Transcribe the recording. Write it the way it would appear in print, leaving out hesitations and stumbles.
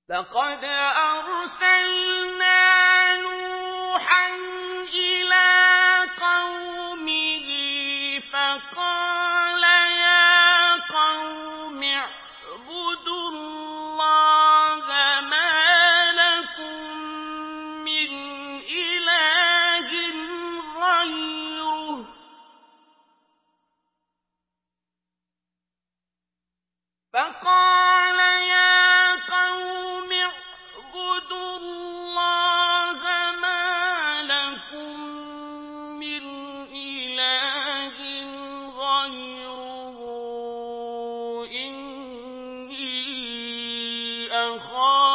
لقد أرسلنا نوحا إلى قومه فقال يا قوم اعبدوا الله ما لكم من إله غيره إني أخاف